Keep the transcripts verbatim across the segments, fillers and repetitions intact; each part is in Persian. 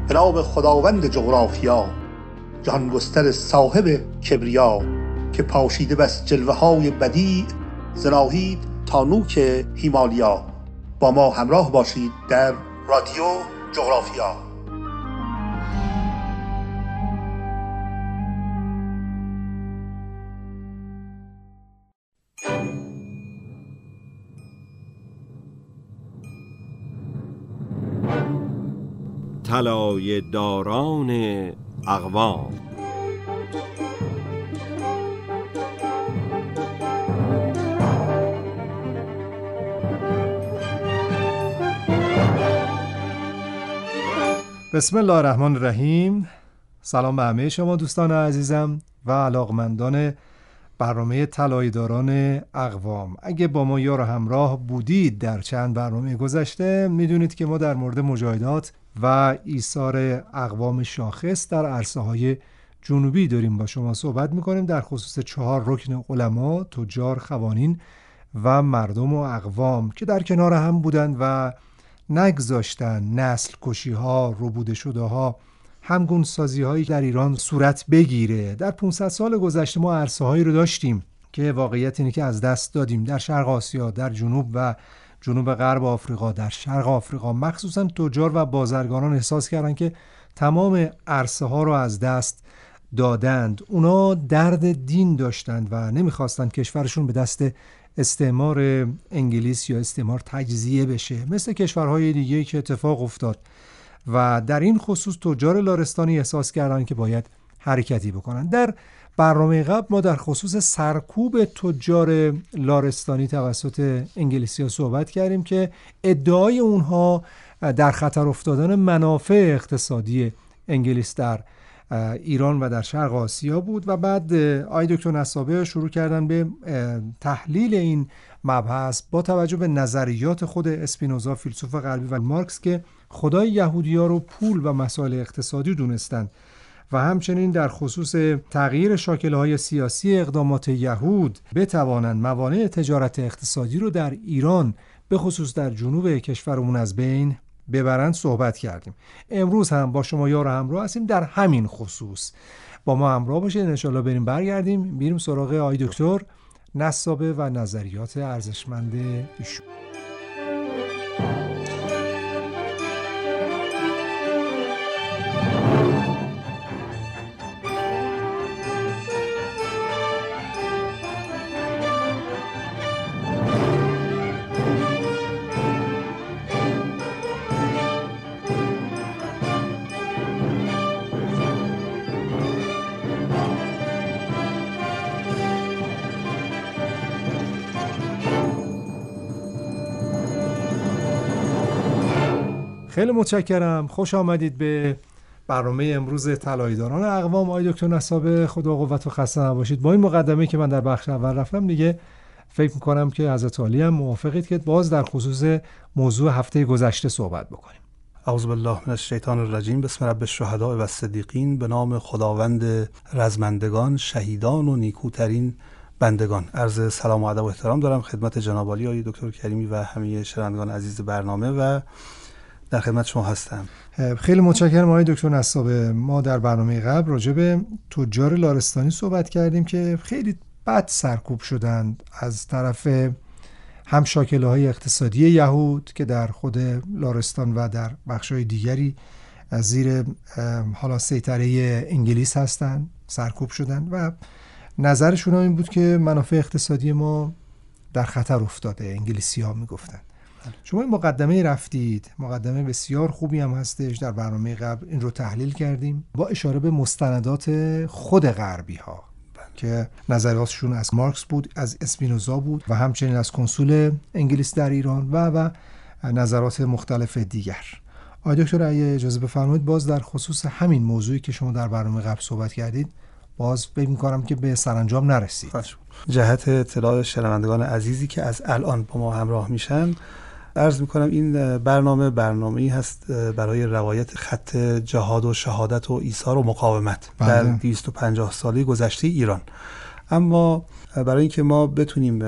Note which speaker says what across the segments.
Speaker 1: به نام خداوند جغرافیا، جهان گستر صاحب کبریا، که پاشیده بس جلوه های بدیع، ز ناهید تا نوک هیمالیا. با ما همراه باشید در رادیو جغرافیا.
Speaker 2: طلایه داران اقوام.
Speaker 3: بسم الله الرحمن الرحیم. سلام به همه شما دوستان عزیزم و علاقمندان برنامه طلایه داران اقوام. اگه با ما یار همراه بودید در چند برنامه گذشته، میدونید که ما در مورد مجاهدات و ایثار اقوام شاخص در عرصه‌های جنوبی داریم با شما صحبت میکنیم، در خصوص چهار رکن علما، تجار، خوانین و مردم و اقوام که در کنار هم بودند و نگذاشتن نسل کشی ها، ربوده شده ها، همگون سازی هایی در ایران صورت بگیره. در پانصد سال گذشته ما عرصه هایی رو داشتیم که واقعیت اینه که از دست دادیم. در شرق آسیا، در جنوب و جنوب غرب آفریقا، در شرق آفریقا مخصوصا تجار و بازرگانان احساس کردن که تمام عرصه ها رو از دست دادند. اونا درد دین داشتند و نمیخواستند کشورشون به دست استعمار انگلیس یا استعمار تجزیه بشه، مثل کشورهای دیگه که اتفاق افتاد. و در این خصوص تجار لارستانی احساس کردن که باید حرکتی بکنن. در برنامه قبل ما در خصوص سرکوب تجار لارستانی توسط انگلیسی‌ها صحبت کردیم که ادعای اونها در خطر افتادن منافع اقتصادی انگلیس در ایران و در شرق آسیا بود و بعد آقای دکتر نسابه شروع کردن به تحلیل این مبحث با توجه به نظریات خود اسپینوزا فیلسوف غربی و مارکس که خدای یهودی‌ها رو پول و مسائل اقتصادی دونستند و همچنین در خصوص تغییر شاکل‌های سیاسی اقدامات یهود بتوانند موانع تجارت اقتصادی رو در ایران به خصوص در جنوب کشورمون از بین ببرند صحبت کردیم. امروز هم با شما یار همراه هستیم در همین خصوص. با ما همراه باشید ان شاءالله. بریم برگردیم بریم سراغ آقای دکتر نسابه و نظریات ارزشمند ایشون. خیلی متشکرم. خوش آمدید به برنامه امروز طلایه داران اقوام. آقای دکتر نسابه خدا قوت و خسته نباشید. با این مقدمه که من در بخش اول رفتم دیگه فکر می‌کنم که حضرت عالی هم موافقید که باز در خصوص موضوع هفته گذشته صحبت بکنیم.
Speaker 4: اعوذ بالله من الشیطان الرجیم. بسم رب الشهداء و الصدیقین. به نام خداوند رزمندگان، شهیدان و نیکوترین بندگان. عرض سلام و ادب و احترام دارم خدمت جناب عالی آقای دکتر کریمی و همه شنوندگان عزیز برنامه و در خدمت شما هستم.
Speaker 3: خیلی متشکرم آقای دکتر نسابه. ما در برنامه قبل راجع به تجار لارستانی صحبت کردیم که خیلی بد سرکوب شدند از طرف هم شاکله‌های اقتصادی یهود که در خود لارستان و در بخش‌های دیگری زیر حالا سیطره انگلیس هستند، سرکوب شدند و نظرشون این بود که منافع اقتصادی ما در خطر افتاده. انگلیسی‌ها میگفتند. شما این مقدمه رفتید، مقدمه بسیار خوبی هم هستش. در برنامه قبل این رو تحلیل کردیم با اشاره به مستندات خود غربی ها که نظریاتشون از مارکس بود، از اسپینوزا بود و همچنین از کنسول انگلیس در ایران و و نظرات مختلف دیگر. آقای دکتر اگه اجازه بفرمایید باز در خصوص همین موضوعی که شما در برنامه قبل صحبت کردید باز فکر می‌کنم که به سرانجام نرسید.
Speaker 4: جهت اطلاع شنوندگان عزیزی که از الان با ما همراه میشن عرض میکنم این برنامه برنامه‌ای هست برای روایت خط جهاد و شهادت و ایثار و مقاومت بله. در دویست و پنجاه ساله گذشته ایران. اما برای اینکه ما بتونیم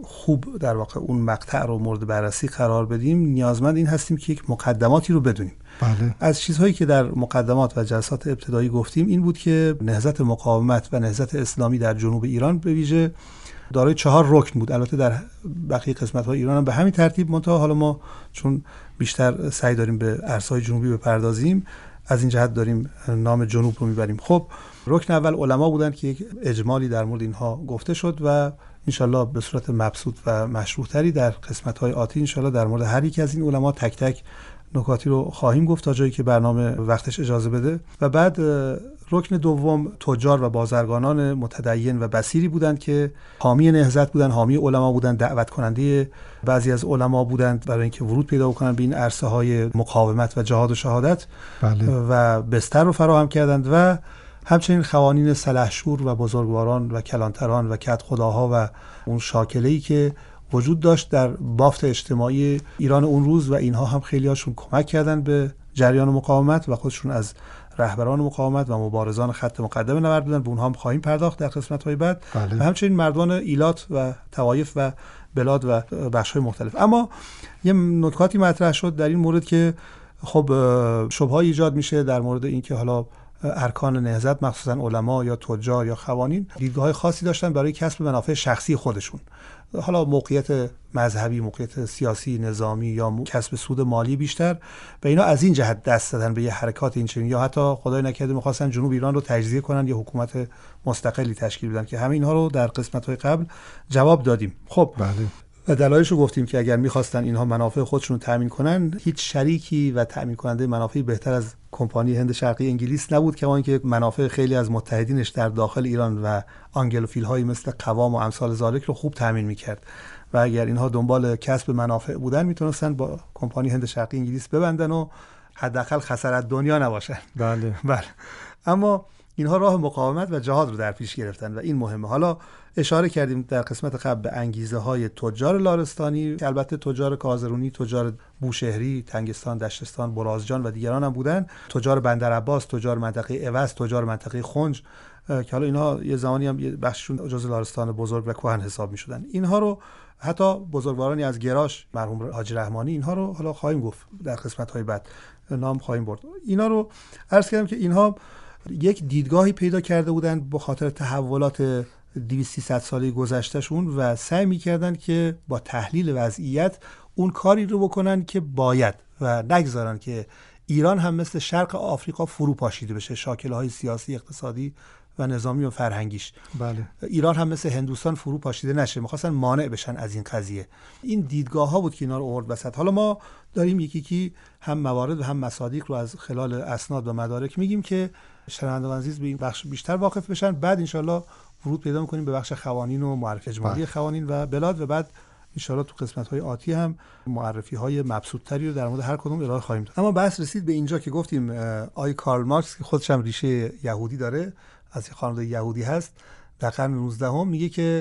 Speaker 4: خوب در واقع اون مقطع رو مورد بررسی قرار بدیم نیازمند این هستیم که یک مقدماتی رو بدونیم.
Speaker 3: بله.
Speaker 4: از چیزهایی که در مقدمات و جلسات ابتدایی گفتیم این بود که نهضت مقاومت و نهضت اسلامی در جنوب ایران به ویژه دارای چهار رکن بود. البته در بقیه قسمت‌های ایران هم به همین ترتیب، منتها حالا ما چون بیشتر سعی داریم به عرصه‌های جنوبی بپردازیم از این جهت داریم نام جنوب رو میبریم. خب رکن اول علما بودن که یک اجمالی در مورد اینها گفته شد و انشالله به صورت مبسوط و مشروح تری در قسمت‌های آتی انشالله در مورد هر یک از این علما تک تک نکاتی رو خواهیم گفت تا جایی که برنامه وقتش اجازه بده. و بعد رکن دوم تجار و بازرگانان متدین و بصیری بودند که حامی نهضت بودند، حامی علما بودند، دعوت کننده بعضی از علما بودند برای اینکه ورود پیدا کنند به این عرصه های مقاومت و جهاد و شهادت.
Speaker 3: بله.
Speaker 4: و بستر رو فراهم کردند و همچنین خوانین سلحشور و بزرگواران و کلانتران و کدخداها و اون شاکله‌ای که وجود داشت در بافت اجتماعی ایران اون روز و اینها هم خیلی هاشون کمک کردن به جریان مقاومت و خودشون از رهبران مقاومت و مبارزان خط مقدم نبرد بودن. به اونها هم خواهیم پرداخت در قسمت‌های بعد.
Speaker 3: بله.
Speaker 4: و همچنین مردان ایلات و طوایف و بلاد و بخش‌های مختلف. اما یه نکاتی مطرح شد در این مورد که خب شبهه ایجاد میشه در مورد اینکه حالا ارکان نهضت مخصوصا علما یا تجار یا خوانین دیدگاه‌های خاصی داشتن برای کسب منافع شخصی خودشون، حالا موقعیت مذهبی، موقعیت سیاسی، نظامی یا کسب سود مالی بیشتر، و اینا از این جهت دست دادن به یه حرکات این چنین، یا حتی خدای نکرده می‌خواستن جنوب ایران رو تجزیه کنن یا حکومت مستقلی تشکیل بدن که همه اینها رو در قسمت‌های قبل جواب دادیم. خب
Speaker 3: بله.
Speaker 4: و دلایلش رو گفتیم که اگر می‌خواستن اینها منافع خودشون رو تامین کنن هیچ شریکی و تامین کننده منافعی بهتر از کمپانی هند شرقی انگلیس نبود که اون که منافع خیلی از متحدینش در داخل ایران و آنگلوفیل‌هایی مثل قوام و امثال ذالک رو خوب تامین می‌کرد و اگر اینها دنبال کسب منافع بودن میتونستن با کمپانی هند شرقی انگلیس ببندن و حداقل خسارت دنیا نباشن.
Speaker 3: بله.
Speaker 4: بله. اما اینها راه مقاومت و جهاد رو در پیش گرفتن و این مهمه. حالا اشاره کردیم در قسمت قبل به انگیزه های تجار لارستانی که البته تجار کازرونی، تجار بوشهری، تنگستان، دشتستان، برازجان و دیگران هم بودن، تجار بندرعباس، تجار منطقه عوض، تجار منطقه خنج که حالا اینها یه زمانی هم بخششون جزء لارستان بزرگ و کهن حساب می‌شدن. اینها رو حتی بزرگوارانی از گراش مرحوم حاجی رحمانی اینها رو حالا خواهیم گفت در قسمت‌های بعد نام خواهیم برد. اینا رو عرض کردم که اینها یک دیدگاهی پیدا کرده بودند به خاطر تحولات دویست سیصد ساله گذشتهشون و سعی می‌کردن که با تحلیل وضعیت اون کاری رو بکنن که باید و نگذارن که ایران هم مثل شرق آفریقا فرو پاشیده بشه، شاکله‌های سیاسی، اقتصادی و نظامی و فرهنگیش.
Speaker 3: بله.
Speaker 4: ایران هم مثل هندوستان فرو پاشیده نشه، می‌خواستن مانع بشن از این قضیه. این دیدگاه‌ها بود که اینا رو آورد وسط. حالا ما داریم یکی یکی هم موارد و هم مصادیق رو از خلال اسناد و مدارک میگیم که شنوندگان عزیز به این بخش بیشتر واقف بشن. بعد انشالله ورود پیدا می‌کنیم به بخش خوانین و معرفی اجمالی خوانین و بلاد و بعد انشالله تو قسمت‌های آتی هم معرفی‌های مبسوط‌تری رو در مورد هر کدوم ارائه خواهیم داد. اما بحث رسید به اینجا که گفتیم آی کارل مارکس که خودش هم ریشه یهودی داره، از خانواده یهودی هست، در قرن نوزدهم میگه که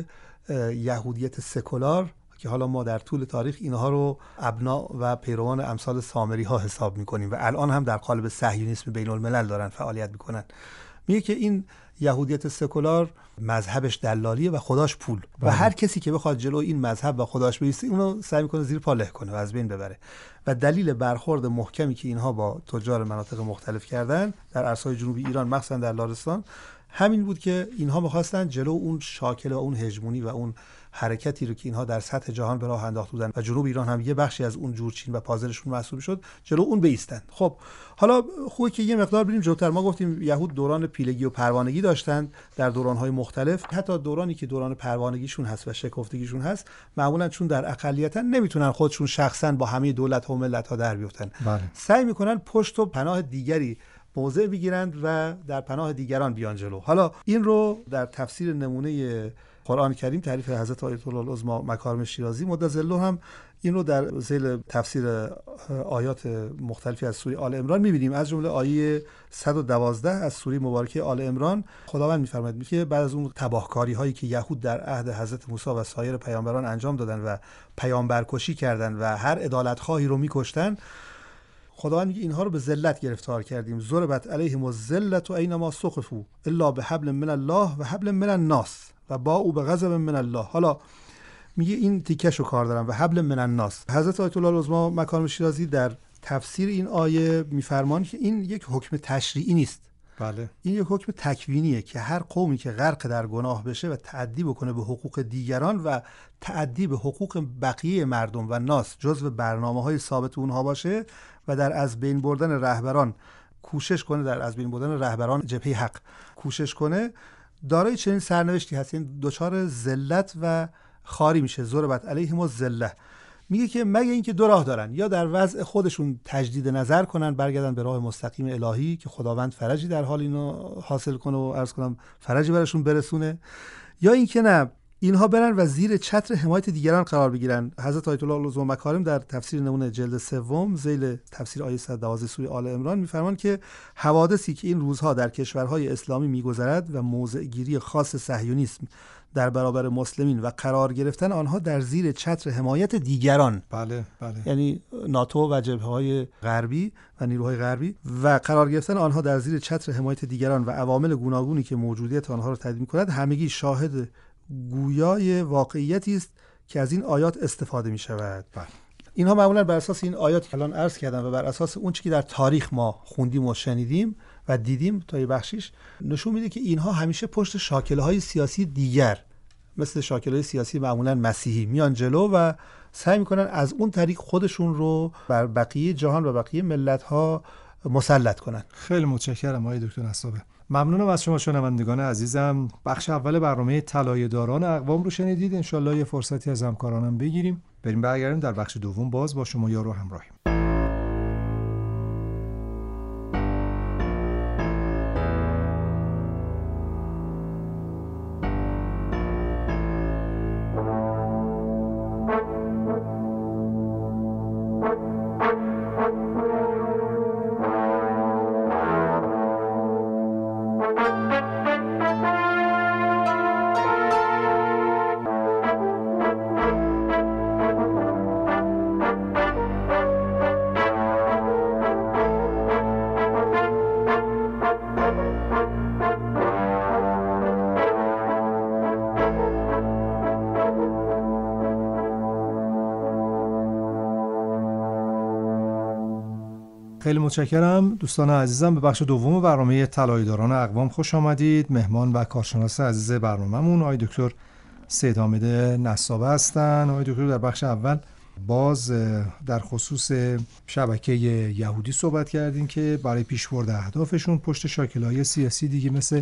Speaker 4: یهودیت سکولار که حالا ما در طول تاریخ اینها رو ابنا و پیروان امثال سامری ها حساب میکنیم و الان هم در قالب صهیونیسم بین الملل دارن فعالیت میکنن، میگه که این یهودیت سکولار مذهبش دلالیه و خداش پول و هر کسی که بخواد جلو این مذهب و خداش بیسته اونو سعی میکنه زیر پا له کنه و از بین ببره. و دلیل برخورد محکمی که اینها با تجار مناطق مختلف کردن در عرصه‌های جنوبی ایران مخصوصا در لارستان همین بود که اینها می‌خواستن جلو اون شاکله و اون هژمونی و اون حرکتی رو که اینها در سطح جهان به راه انداخته بودن و جنوب ایران هم یه بخشی از اون جورچین و پازلشون محسوب شد، جلو اون بایستن. خب حالا خوبه که یه مقدار بریم جلوتر. ما گفتیم یهود دوران پیلگی و پروانگی داشتن در دوران‌های مختلف، حتی دورانی که دوران پروانگیشون هست و شکفتگیشون هست معمولاً چون در اقلیتن نمیتونن خودشون شخصاً با همه دولت‌ها و ملت‌ها در بیفتن.
Speaker 3: بله.
Speaker 4: سعی میکنن پشت و پناه دیگری موضع بگیرند و در پناه دیگران بیان جلو. حالا این رو در تفسیر نمونه قرآن کریم تعریف حضرت آیت الله العظما مکارم شیرازی مدظله هم این رو در ذیل تفسیر آیات مختلفی از سوره آل عمران می‌بینیم. از جمله آیه صد و دوازده از سوره مبارکه آل عمران خداوند می‌فرماید که بعد از اون تباهکاری‌هایی که یهود در عهد حضرت موسی و سایر پیامبران انجام دادن و پیامبرکشی کردن و هر عدالت‌خواهی رو می‌کشتن، خداوند میگه اینها رو به ذلت گرفتار کردیم. ضربت علیهم الذلة اینما ثقفوا الا بحبل من الله و حبل من الناس و با او به غضب من الله. حالا میگه این تیکشو کار دارم و حبل من الناس. حضرت آیت الله العظما مکارم شیرازی در تفسیر این آیه میفرمان که این یک حکم تشریعی نیست،
Speaker 3: بله،
Speaker 4: این یک حکم تکوینیه که هر قومی که غرق در گناه بشه و تعدی بکنه به حقوق دیگران و تعدی به حقوق بقیه مردم و ناس جزو برنامه‌های ثابت اونها باشه و در از بین بردن رهبران کوشش کنه، در از بین بردن رهبران جبهه حق کوشش کنه، دارای چنین سرنوشتی هست، این دچار ذلت و خاری میشه. ضربت علیهم الذله. میگه که مگه اینکه دو راه دارن، یا در وضع خودشون تجدید نظر کنن، برگردن به راه مستقیم الهی که خداوند فرجی در حال اینو حاصل کنه و عرض کنم فرجی براشون برسونه، یا اینکه نه، اینها برن و زیر چتر حمایت دیگران قرار بگیرن. حضرت آیت الله العظما مکارم در تفسیر نمونه جلد سوم ذیل تفسیر آیه صد و دوازده سوره آل عمران میفرمان که حوادثی که این روزها در کشورهای اسلامی میگذرد و موضع گیری خاص صهیونیسم در برابر مسلمین و قرار گرفتن آنها در زیر چتر حمایت دیگران،
Speaker 3: بله بله،
Speaker 4: یعنی ناتو و جبهه‌های غربی و نیروهای غربی، و قرار گرفتن آنها در زیر چتر حمایت دیگران و عوامل گوناگونی که موجودیت آنها را تایید می‌کند، همگی شاهد گویای واقعیتی است که از این آیات استفاده می‌شود.
Speaker 3: بله.
Speaker 4: اینها معمولا بر اساس این آیات که الان عرض کردم و بر اساس اون چیزی که در تاریخ ما خوندیم و شنیدیم و دیدیم تا یه بخشیش نشون میده که اینها همیشه پشت شاکله‌های سیاسی دیگر مثل شاکله‌های سیاسی معمولا مسیحی میان جلو و سعی میکنن از اون طریق خودشون رو بر بقیه جهان و بقیه ملت‌ها مسلط کنن.
Speaker 3: خیلی متشکرم آقای دکتر نصابه. ممنونم از شما شنوندگان عزیزم. بخش اول برنامه طلایه‌داران اقوام رو شنیدید. انشالله یه فرصتی از همکارانم بگیریم بریم برگردیم در بخش دوم باز با شما یار و همراهیم. خیلی متشکرم دوستان عزیزم. به بخش دوم برنامه طلایه‌داران اقوام خوش آمدید. مهمان و کارشناس عزیز برنامه‌مون آقای دکتر سید حامد نصابه هستن. آقای دکتر در بخش اول باز در خصوص شبکه یهودی صحبت کردیم که برای پیشبرد اهدافشون پشت شاکل‌های سیاسی دیگه مثل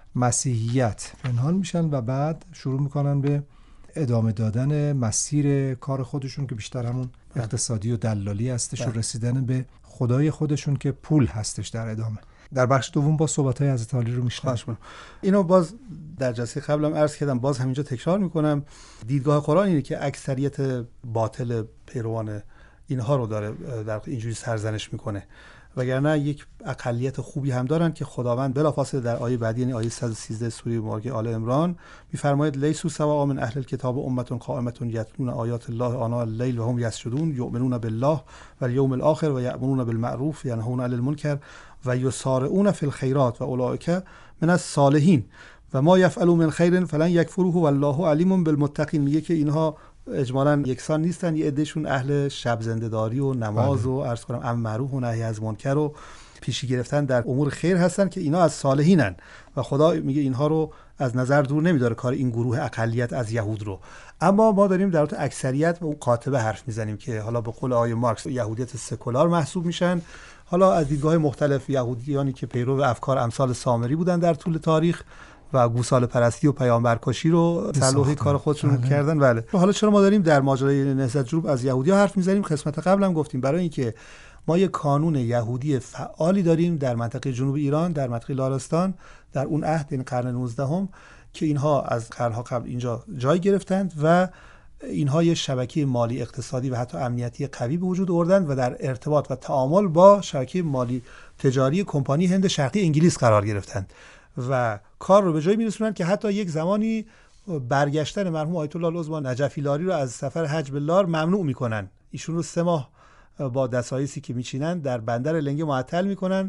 Speaker 3: مسیحیت پنهان میشن و بعد شروع میکنن به ادامه دادن مسیر کار خودشون که بیشتر همون اقتصادی و دلالی هستش و رسیدن به خدای خودشون که پول هستش در ادامه. در بخش دوم با صحبت‌های حضرت علی رو میشنویم.
Speaker 4: اینو باز در جلسه قبلم عرض کردم، باز همینجا تکرار میکنم. دیدگاه قرآن اینه که اکثریت باطل پیروان اینها رو داره در اینجوری سرزنش میکنه، وگرنه یک اقلیت خوبی هم دارن که خداوند بلافاصله در آیه بعدی یعنی آیه صد و سیزده سوره مبارکه آل عمران میفرماید لیسوا سواء من اهل الکتاب امه قائمه یتلون آیات الله آناء الليل و هم یسجدون یؤمنون بالله والیوم الاخر و یأمرون بالمعروف و ینهون عن المنکر و یسارعون فی الخیرات و اولئک من الصالحین و ما یفعلوا من خیر فلن یکفروه والله علیم بالمتقین. میگه که اینها اجمالاً یکسان نیستن، یه عدهشون اهل شب زنده‌داری و نماز و عرض کنم امر معروف و نهی از منکر و پیشی گرفتن در امور خیر هستن که اینا از صالحینن و خدا میگه اینها رو از نظر دور نمیداره کار این گروه اقلیت از یهود رو. اما ما داریم در مورد اکثریت و اون قاطبه حرف میزنیم که حالا به قول آقای مارکس یهودیت سکولار محسوب میشن. حالا از دیدگاه مختلف یهودیانی که پیرو افکار امثال سامری بودن در طول تاریخ و گوساله پرستی و پیامبرکشی رو تلوحی کار خودشون بله. کردن. بله. حالا چرا ما داریم در ماجرای نهضت جنوب از یهودی‌ها حرف میزنیم؟ قسمت قبلم گفتیم برای اینکه ما یک کانون یهودی فعالی داریم در منطقه جنوب ایران، در منطقه لارستان، در اون عهد این قرن نوزدهم که اینها از قرنها قبل اینجا جای گرفتند و اینها یک شبکه مالی اقتصادی و حتی امنیتی قوی به وجود آوردند و در ارتباط و تعامل با شبکه مالی تجاری کمپانی هند شرقی انگلیس قرار گرفتند و کار رو به جایی میرسونن که حتی یک زمانی برگشتن مرحوم آیت الله العظما نجفی لاری رو از سفر حج به لار ممنوع میکنن. ایشون رو سه ماه با دسایسی که میچینن در بندر لنگه معطل میکنن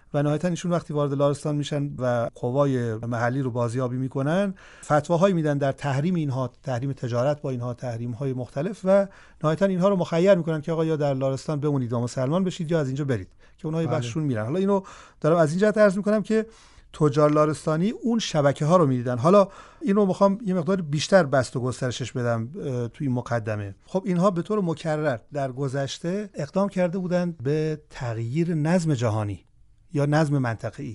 Speaker 4: و نهایتا ایشون وقتی وارد لارستان میشن و قوای محلی رو بازیابی میکنن، فتواهایی میدن در تحریم اینها، تحریم تجارت با اینها، تحریم های مختلف، و نهایتا اینها رو مخیر میکنن که آقا یا در لارستان بمونید و مسلمان بشید یا از اینجا برید، که اونها
Speaker 3: بله.
Speaker 4: بخشون میرن. حالا اینو دارم از این جهت عرض میکنم که تجار لارستانی اون شبکه ها رو میدیدن. حالا اینو میخوام یه مقدار بیشتر بست و گسترشش بدم توی مقدمه. خب اینها به طور مکرر در گذشته اقدام کرده بودند به تغییر نظم جهانی یا نظم منطقه‌ای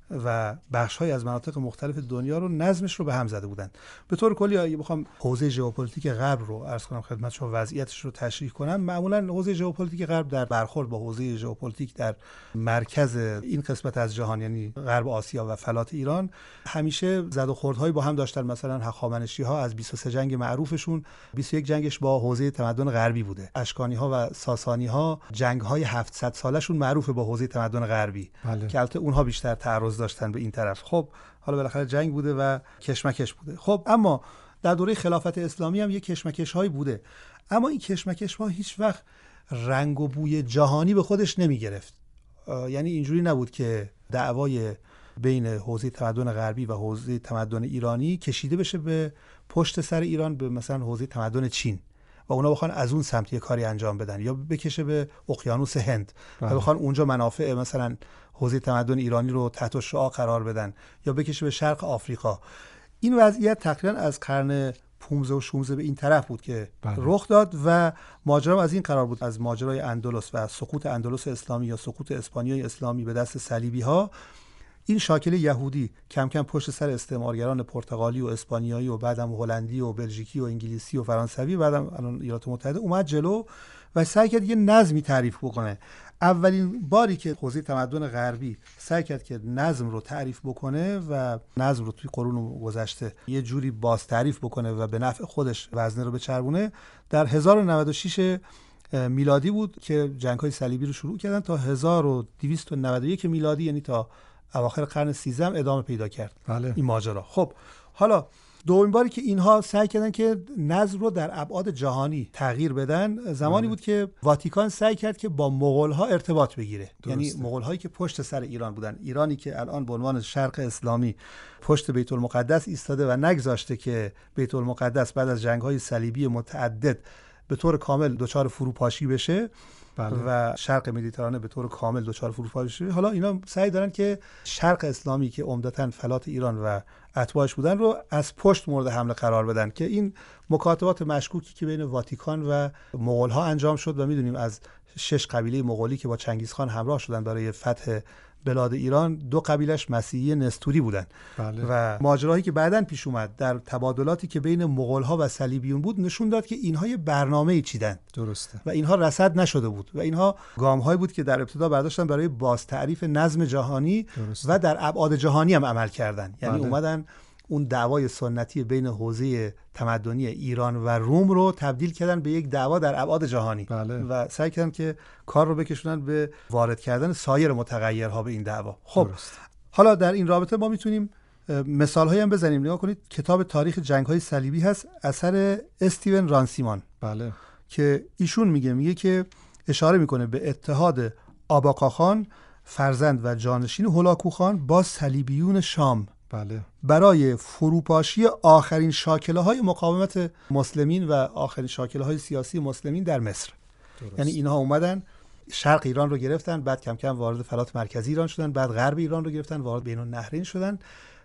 Speaker 4: و بخش‌های از مناطق مختلف دنیا رو نظمش رو به هم زده بودند. به طور کلی اگه بخوام حوزه ژئوپلیتیک غرب رو عرض کنم خدمت شما، وضعیتش رو تشریح کنم، معمولاً حوزه ژئوپلیتیک غرب در برخورد با حوزه ژئوپلیتیک در مرکز این قسمت از جهان، یعنی غرب آسیا و فلات ایران، همیشه زد و خوردهایی با هم داشتن. مثلا هخامنشی‌ها از بیست و سه جنگ معروفشون بیست و یک جنگش با حوزه تمدن غربی بوده. اشکانی‌ها و ساسانی‌ها جنگ‌های هفتصد سالشون معروفه با حوزه تمدن غربی،
Speaker 3: بله.
Speaker 4: که البته اونها بیشتر تعرض داشتن به این طرف. خب حالا بالاخره جنگ بوده و کشمکش بوده. خب اما در دوره خلافت اسلامی هم یک کشمکش هایی بوده، اما این کشمکش ها هیچ وقت رنگ و بوی جهانی به خودش نمی گرفت. یعنی اینجوری نبود که دعوای بین حوزه تمدن غربی و حوزه تمدن ایرانی کشیده بشه به پشت سر ایران به مثلا حوزه تمدن چین و اونا بخوان از اون سمت یه کاری انجام بدن، یا بکشه به اقیانوس هند و بخوان اونجا منافع مثلا حوزه تمدن ایرانی رو تحت شعاع قرار بدن، یا بکشه به شرق آفریقا. این وضعیت تقریبا از قرن پانزده و شانزده به این طرف بود که بله. رخ داد و ماجرا از این قرار بود، از ماجرای اندلس و سقوط اندلس اسلامی یا سقوط اسپانیای اسلامی به دست صلیبی ها، این شاکله یهودی کم کم پشت سر استعمارگران پرتغالی و اسپانیایی و بعدم هلندی و بلژیکی و انگلیسی و فرانسوی، بعدم الان ایالات متحده، اومد جلو و سعی کرد یه نظمی تعریف بکنه. اولین باری که حوزه تمدن غربی سعی کرد که نظم رو تعریف بکنه و نظم رو توی قرون گذشته یه جوری باز تعریف بکنه و به نفع خودش وزنه رو بچربونه، در هزار و نود و شش میلادی بود که جنگ‌های صلیبی رو شروع کردن تا هزار و دویست و نود و یک میلادی، یعنی تا اواخر قرن سیزدهم ادامه پیدا کرد
Speaker 3: بله.
Speaker 4: این ماجرا. خب حالا دومین باری که اینها سعی کردن که نظم رو در ابعاد جهانی تغییر بدن زمانی بود که واتیکان سعی کرد که با مغول‌ها ارتباط بگیره. درسته. یعنی مغول‌هایی که پشت سر ایران بودن، ایرانی که الان به عنوان شرق اسلامی پشت بیت المقدس ایستاده و نگذاشته که بیت المقدس بعد از جنگ‌های صلیبی متعدد به طور کامل دچار فروپاشی بشه. بله. و شرق مدیترانه به طور کامل دچار فروپاشی. حالا اینا سعی دارن که شرق اسلامی که عمدتاً فلات ایران و اتباعش بودن رو از پشت مورد حمله قرار بدن، که این مکاتبات مشکوکی که بین واتیکان و مغول‌ها انجام شد و میدونیم از شش قبیله مغولی که با چنگیزخان همراه شدن برای فتح بلاد ایران، دو قبیلش مسیحی نستوری بودن.
Speaker 3: بله. و
Speaker 4: ماجراهایی که بعداً پیش اومد در تبادلاتی که بین مغول‌ها و صلیبیون بود نشون داد که اینها یه برنامه‌ای چیدن.
Speaker 3: درسته.
Speaker 4: و اینها رصد نشده بود و اینها گام‌هایی بود که در ابتدا برداشتن برای باز تعریف نظم جهانی. درسته. و در ابعاد جهانی هم عمل کردن. یعنی بله. اومدن اون دعوای سنتی بین حوزه تمدنی ایران و روم رو تبدیل کردن به یک دعوا در ابعاد جهانی.
Speaker 3: بله.
Speaker 4: و سعی کردن که کار رو بکشونن به وارد کردن سایر متغیرها به این دعوا. خب درست. حالا در این رابطه ما میتونیم مثال‌هایی هم بزنیم. نگاه کنید کتاب تاریخ جنگ‌های صلیبی هست اثر استیون رانسیمان.
Speaker 3: بله.
Speaker 4: که ایشون میگه میگه که اشاره میکنه به اتحاد آباقاخان فرزند و جانشین هولاکوخان با صلیبیون شام.
Speaker 3: بله.
Speaker 4: برای فروپاشی آخرین شاکله‌های مقاومت مسلمین و آخرین شاکله‌های سیاسی مسلمین در مصر. درست. یعنی اینها اومدن شرق ایران رو گرفتن، بعد کم کم وارد فلات مرکزی ایران شدن، بعد غرب ایران رو گرفتن، وارد بین النهرین شدن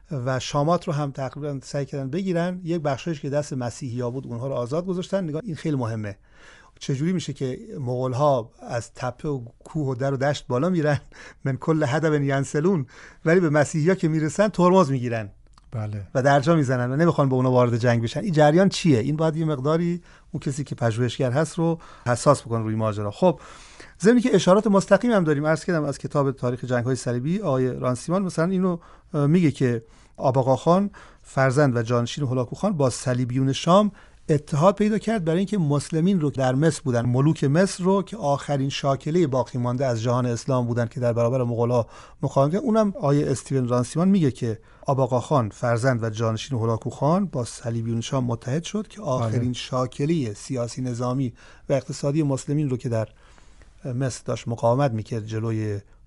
Speaker 4: و شامات رو هم تقریبا سعی کردن بگیرن. یک بخشش که دست مسیحی‌ها بود اونها رو آزاد گذاشتن. نگاه این خیلی مهمه. چجوری میشه که مغول‌ها از تپه و کوه و در و دشت بالا میرن من کل هدب ینسلون، ولی به مسیحی‌ها که میرسن ترمز میگیرن.
Speaker 3: بله.
Speaker 4: و درجا میزنن و نمیخوان با اونا وارد جنگ بشن. این جریان چیه؟ این باید یه مقداری اون کسی که پژوهشگر هست رو حساس بکنه روی ماجرا. خب ضمن که اشارات مستقیم هم داریم. عرض کردم از کتاب تاریخ جنگ‌های صلیبی آقای رانسیمان مثلا اینو میگه که آباقاخان فرزند و جانشین هولاکوخان با صلیبیون شام اتحاد پیدا کرد برای اینکه مسلمین رو در مصر بودن، ملوک مصر رو که آخرین شاکله باقی مانده از جهان اسلام بودن که در برابر مغول‌ها مقاومت کردن. اونم آیه استیون رانسیمان میگه که آباقاخان فرزند و جانشین هولاکوخان با صلیبیون شام متحد شد که آخرین شاکله سیاسی نظامی و اقتصادی مسلمین رو که در مصر داشت مقاومت میکرد جلوی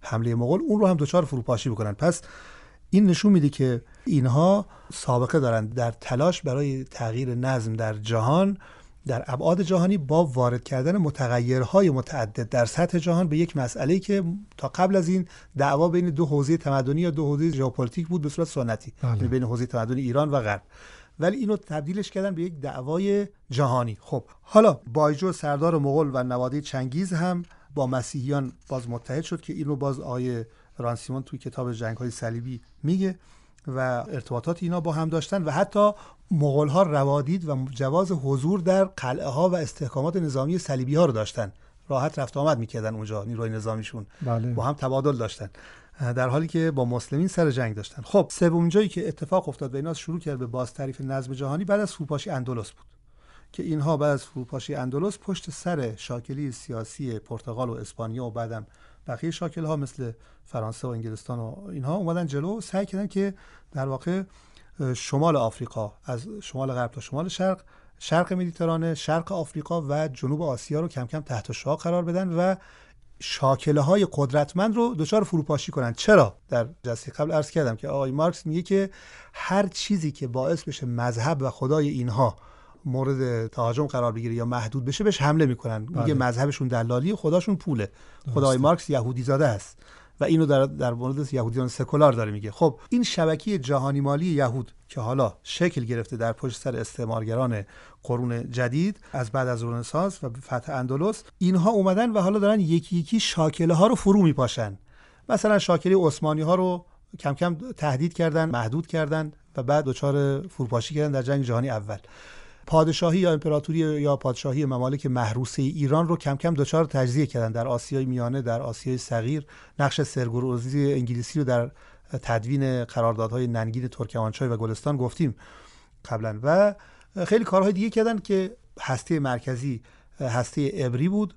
Speaker 4: حمله مغول، اون رو هم دچار فروپاشی بکنن. پس این نشون میده که اینها سابقه دارن در تلاش برای تغییر نظم در جهان، در ابعاد جهانی، با وارد کردن متغیرهای متعدد در سطح جهان به یک مسئله‌ای که تا قبل از این دعوا بین دو حوزه تمدنی یا دو حوزه ژئوپلیتیک بود به صورت سنتی، یعنی بین حوزه تمدنی ایران و غرب، ولی اینو تبدیلش کردن به یک دعوای جهانی. خب حالا بایجو سردار مغول و نواده چنگیز هم با مسیحیان باز متحد شد که اینو باز آیه رانسیمون توی کتاب جنگ‌های صلیبی میگه و ارتباطات اینا با هم داشتن و حتی مغول‌ها روادید و جواز حضور در قلعه‌ها و استحکامات نظامی صلیبی‌ها رو داشتن، راحت رفت آمد می‌کردن اونجا، نیروی نظامیشون بله. با هم تبادل داشتن، در حالی که با مسلمین سر جنگ داشتن. خب سومین جایی که اتفاق افتاد و اینا شروع کرد به باز تعریف نظم جهانی بعد از فروپاشی اندلس بود که اینها بعد از فروپاشی اندلس پشت سر شاکلی سیاسی پرتغال و اسپانیا و بعدم بقیه شاکل‌ها مثل فرانسه و انگلستان و اینها اومدن جلو، سعی کردن که در واقع شمال آفریقا از شمال غرب تا شمال شرق، شرق مدیترانه، شرق آفریقا و جنوب آسیا رو کم کم تحت شعاع قرار بدن و شاکله‌های قدرتمند رو دچار فروپاشی کنن. چرا؟ در جلسه قبل عرض کردم که آقای مارکس میگه که هر چیزی که باعث بشه مذهب و خدای اینها مورد تهاجم قرار بگیره یا محدود بشه بهش حمله میکنن. میگه بله. مذهبشون دلالی، خداشون پوله. خدای مارکس یهودی زاده است و اینو در در مورد یهودیان سکولار داره میگه. خب این شبکه جهانی مالی یهود که حالا شکل گرفته در پشت سر استعمارگران قرون جدید از بعد از رنسانس و فتح اندلس، اینها اومدن و حالا دارن یکی یکی شاکله ها رو فرو میپاشن. مثلا شاکله عثمانی ها رو کم کم تهدید کردن، محدود کردن و بعد دچار فروپاشی کردن در جنگ جهانی اول. پادشاهی یا امپراتوری یا پادشاهی ممالک محروسه ایران رو کم کم دچار تجزیه کردن در آسیای میانه، در آسیای صغیر. نقش سرگروزی انگلیسی رو در تدوین قراردادهای ننگین ترکمانچای و گلستان گفتیم قبلا و خیلی کارهای دیگه کردن که هسته مرکزی هسته عبری بود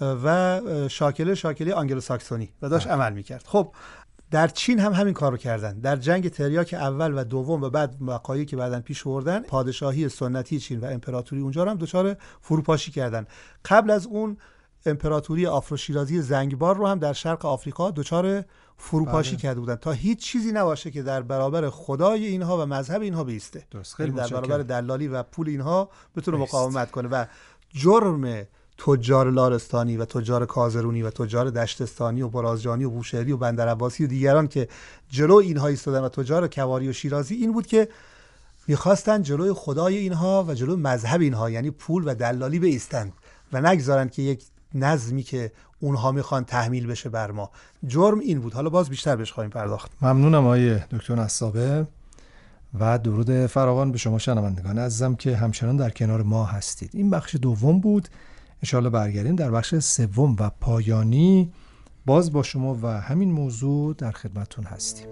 Speaker 4: و شاکله شاکله آنگلو ساکسونی و داشت آه. عمل میکرد. خب در چین هم همین کارو کردن. در جنگ تریاک اول و دوم و بعد وقایعی که بعداً پیش آوردن، پادشاهی سنتی چین و امپراتوری اونجا رو هم دچار فروپاشی کردن. قبل از اون امپراتوری آفروشیرازی زنگبار رو هم در شرق آفریقا دچار فروپاشی کرده بودن تا هیچ چیزی نباشه که در برابر خدای اینها و مذهب اینها بیسته، در برابر دلالی و پول اینها بتونه مقاومت کنه. و جرم تجار لارستانی و تجار کازرونی و تجار دشتستانی و برازجانی و بوشهری و بندرعباسی و دیگران که جلو اینها ایستادن و تجار کواری و شیرازی این بود که میخواستن جلوی خدای اینها و جلوی مذهب اینها یعنی پول و دلالی بایستند و نگذارن که یک نظمی که اونها میخوان تحمیل بشه بر ما. جرم این بود. حالا باز بیشتر بهش خواهیم پرداخت.
Speaker 3: ممنونم آقای دکتر نصابه و درود فراوان به شما شنوندگان عزیزم که همچنان در کنار ما هستید. این بخش دوم بود. انشاءالله برگردیم در بخش سوم و پایانی باز با شما و همین موضوع در خدمتتون هستیم.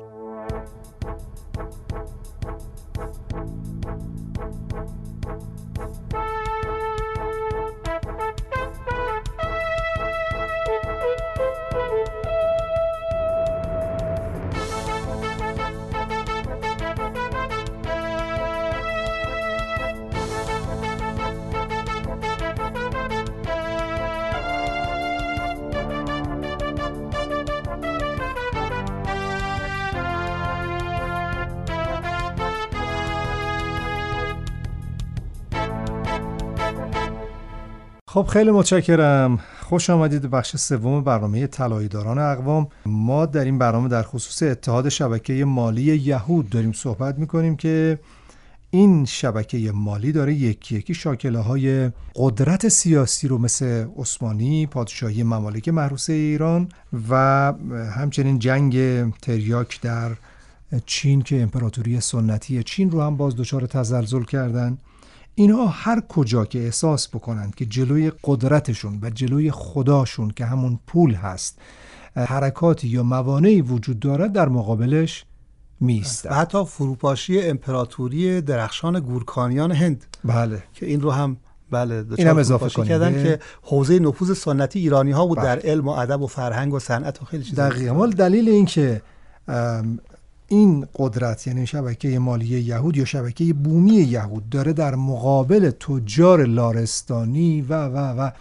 Speaker 3: خب خیلی متشکرم. خوش آمدید به بخش سوم برنامه طلایه‌داران اقوام. ما در این برنامه در خصوص اتحاد شبکه مالی یهود داریم صحبت می‌کنیم که این شبکه مالی داره یکی یکی شاکله‌های قدرت سیاسی رو مثل عثمانی، پادشاهی ممالک محروسه ایران و همچنین جنگ تریاک در چین که امپراتوری سنتی چین رو هم باز دچار تزلزل کردن. اینها هر کجا که احساس بکنن که جلوی قدرتشون و جلوی خداشون که همون پول هست حرکاتی یا موانعی وجود دارد در مقابلش میستن.
Speaker 4: و حتی فروپاشی امپراتوری درخشان گورکانیان هند بله که این رو هم بله
Speaker 3: این هم اضافه کنیم
Speaker 4: کردن که حوزه نفوذ سنتی ایرانی ها بود بله. در علم و ادب و فرهنگ و صنعت و خیلی چیزا.
Speaker 3: دقیقاً. دلیل این که این قدرت یعنی شبکه مالی یهود یا شبکه بومی یهود داره در مقابل تجار لارستانی و و و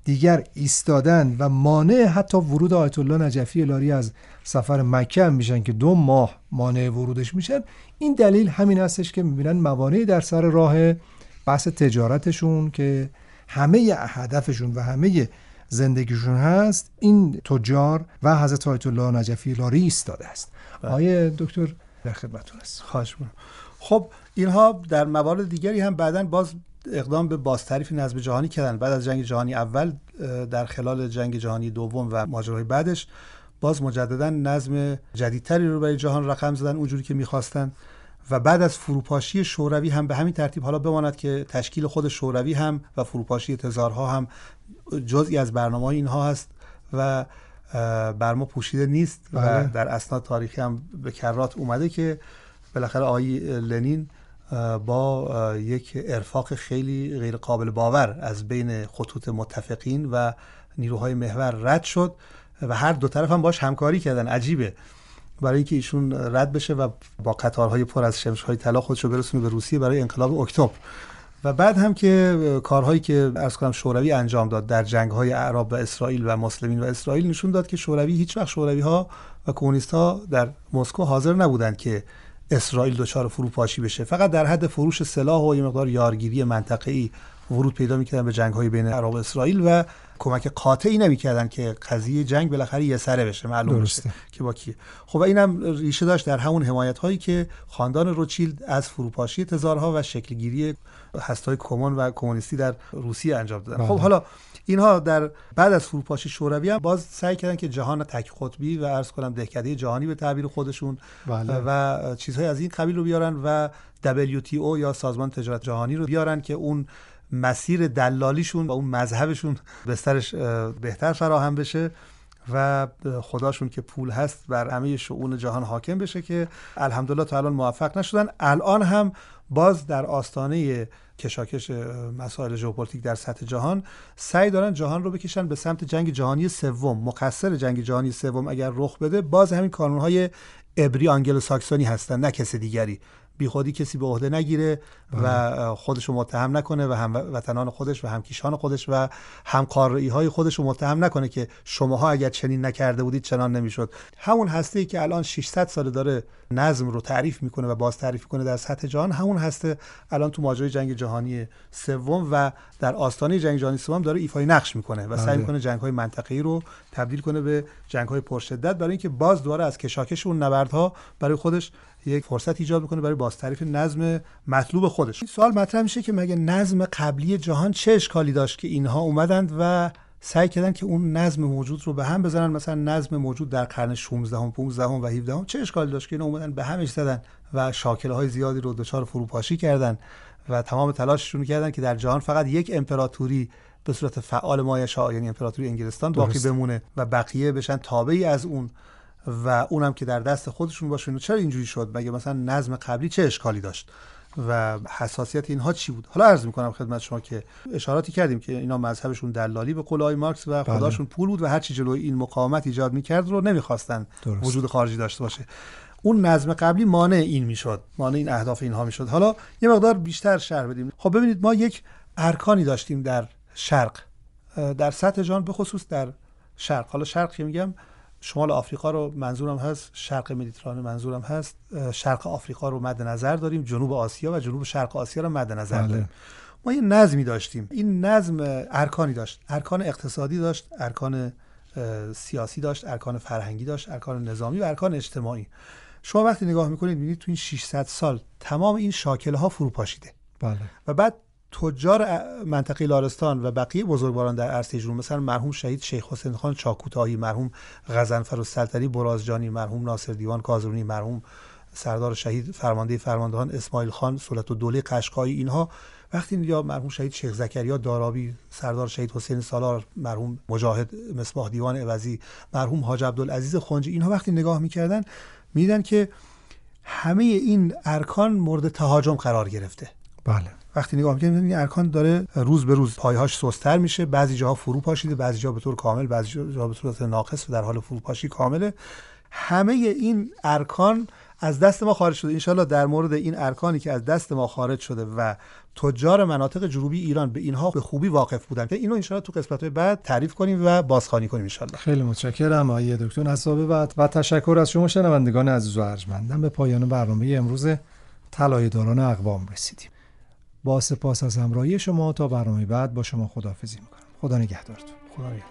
Speaker 3: دیگر ایستادن و مانع حتی ورود آیت الله نجفی لاری از سفر مکه هم میشن که دو ماه مانع ورودش میشن. این دلیل همین هستش که میبینن موانعی در سر راه بحث تجارتشون که همه هدفشون و همه زندگیشون هست، این تجار و حضرت آیت الله نجفی لاری ایستاده است. آقای دکتر در خدمتتون است.
Speaker 4: خواهش می‌کنم. خب اینها در موارد دیگری هم بعداً باز اقدام به بازتعریف نظم جهانی کردن. بعد از جنگ جهانی اول، در خلال جنگ جهانی دوم و ماجراهای بعدش، باز مجددا نظم جدیدتری رو برای جهان رقم زدن اونجوری که می‌خواستن. و بعد از فروپاشی شوروی هم به همین ترتیب، حالا بماند که تشکیل خود شوروی هم و فروپاشی تزارها هم جزئی از برنامه‌های اینها هست و بر ما پوشیده نیست. بله. و در اسناد تاریخی هم به کرات اومده که بالاخره آقای لنین با یک ارفاق خیلی غیر قابل باور از بین خطوط متفقین و نیروهای محور رد شد و هر دو طرف هم باش همکاری کردن. عجیبه، برای اینکه ایشون رد بشه و با قطارهای پر از شمشهای طلا خودشو برسونه به روسیه برای انقلاب اکتبر. و بعد هم که کارهایی که عرض کنم شوروی انجام داد در جنگ‌های اعراب و اسرائیل و مسلمین و اسرائیل نشون داد که شوروی هیچ وقت شوروی‌ها و کمونیست‌ها در مسکو حاضر نبودند که اسرائیل دچار فروپاشی بشه. فقط در حد فروش سلاح و یه مقدار یارگیری منطقه‌ای ورود پیدا می‌کردن به جنگ‌های بین عرب و اسرائیل و کمک قاطعی نمی‌کردن که قضیه جنگ بالاخره یه سره بشه، معلوم بشه که با کی. خب اینم ریشه داشت در همون حمایت‌هایی که خاندان روتشیلد از فروپاشی تزارها و شکل‌گیری هسته‌های کمون و کمونیستی در روسیه انجام دادن. بله. خب حالا اینها در بعد از فروپاشی شوروی هم باز سعی کردن که جهان تک قطبی و عرض کنم دهکده جهانی به تعبیر خودشون بله. و چیزهای از این قبیل رو بیارن و دبلیو تی او یا سازمان تجارت جهانی رو بیارن که اون مسیر دلالیشون و اون مذهبشون بسترش بهتر فراهم بشه و خداشون که پول هست بر همه شؤون جهان حاکم بشه، که الحمدلله تا الان موفق نشدن. الان هم باز در آستانه کشاکش مسائل ژئوپلیتیک در سطح جهان سعی دارن جهان رو بکشن به سمت جنگ جهانی سوم. مقصر جنگ جهانی سوم اگر رخ بده باز همین کانون‌های عبری آنگلو ساکسونی هستن، نه کسی دیگری. بی خودی کسی به عهده نگیره و خودشو متهم نکنه و هموطنان خودش و همکیشان خودش و همقاره‌ای خودشو متهم نکنه که شماها اگر چنین نکرده بودید چنان نمیشد. همون هسته که الان ششصد سال داره نظم رو تعریف میکنه و باز تعریف میکنه در سطح جهان، همون هسته الان تو ماجرای جنگ جهانی سوم و در آستانه جنگ جهانی سوم داره ایفای نقش میکنه و سعی میکنه جنگ‌های منطقه‌ای رو تبدیل کنه به جنگ‌های پرشدت، برای اینکه باز دوباره از کشاکش اون نبردها برای خودش یک فرصت ایجاد میکنه برای باز تعریف نظم مطلوب خودش. این سوال مطرح میشه که مگه نظم قبلی جهان چه اشکالی داشت که اینها اومدند و سعی کردن که اون نظم موجود رو به هم بزنن؟ مثلا نظم موجود در قرن شانزدهم، پانزدهم و هفدهم چه اشکالی داشت که اینا اومدن به همش زدن و شاکله‌های زیادی رو دچار فروپاشی کردن و تمام تلاششون کردن که در جهان فقط یک امپراتوری به صورت فعال مایشا، یعنی امپراتوری انگلستان باقی بمونه و بقیه بشن تابعی از اون و اونم که در دست خودشون باشه. چرا اینجوری شد؟ مگه مثلا نظم قبلی چه اشکالی داشت و حساسیت اینها چی بود؟ حالا عرض میکنم خدمت شما که اشاراتی کردیم که اینا مذهبشون دلالی به قول آقای مارکس و خداشون پول بود و هر چی جلوی این مقاومت ایجاد میکرد رو نمیخواستن وجود خارجی داشته باشه. اون نظم قبلی مانع این میشد، مانع این اهداف اینها میشد. حالا یه مقدار بیشتر شرح بدیم. خب ببینید، ما یک ارکانی داشتیم در شرق، در سطح جهان، به خصوص در شرق. حالا شرق که میگم شمال آفریقا رو منظورم هست، شرق مدیترانه منظورم هست، شرق آفریقا رو مد نظر داریم، جنوب آسیا و جنوب شرق آسیا رو مد نظر بله. داریم. ما یه نظمی داشتیم. این نظم ارکانی داشت، ارکان اقتصادی داشت، ارکان سیاسی داشت، ارکان فرهنگی داشت، ارکان نظامی و ارکان اجتماعی. شما وقتی نگاه میکنید میبینید تو این ششصد سال تمام این شاکله ها فرو پاشیده
Speaker 3: بله.
Speaker 4: و بعد تجار منطقه لارستان و بقیه بزرگواران در عرصه جنوب، مثلا مرحوم شهید شیخ حسین خان چاکوتایی، مرحوم غضنفر السلطنی برازجانی، مرحوم ناصر دیوان کازرونی، مرحوم سردار شهید فرمانده فرماندهان اسماعیل خان صلت الدوله قشقایی، اینها وقتی یا مرحوم شهید شیخ زکریا دارابی، سردار شهید حسین سالار، مرحوم مجاهد مصباح دیوان عوضی، مرحوم حاج عبدالعزیز خنجی، اینها وقتی نگاه می‌کردن می‌دیدن که همه این ارکان مورد تهاجم قرار گرفته.
Speaker 3: بله.
Speaker 4: وقتی نگاه می‌کنید این ارکان داره روز به روز پایهاش سست‌تر میشه، بعضی جاها فرو پاشیده، بعضی جاها به طور کامل، بعضی جاها به صورت ناقص و در حال فروپاشی کامله. همه این ارکان از دست ما خارج شده. انشالله در مورد این ارکانی که از دست ما خارج شده و تجار مناطق جنوبی ایران به اینها به خوبی واقف بودن، اینو انشالله تو قسمت‌های بعد تعریف کنیم و بازخوانی کنیم انشالله.
Speaker 3: خیلی متشکرم آقای دکتر نسابه بعد و تشکر از شما شنوندگان عزیز و ارجمندم. به پایان برنامه امروز طلایه‌داران اقوام رسیدیم. با سپاس از همراهی شما تا برنامه بعد با شما خداحافظی می‌کنم. خدا نگهدارتون.
Speaker 4: خدا نگهدار.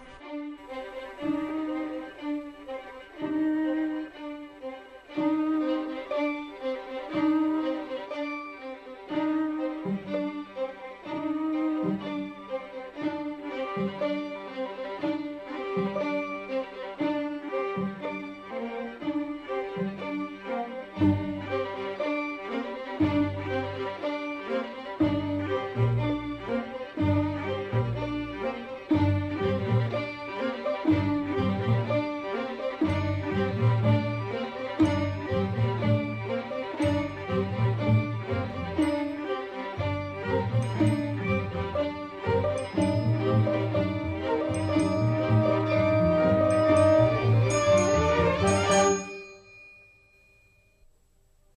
Speaker 5: Thank you.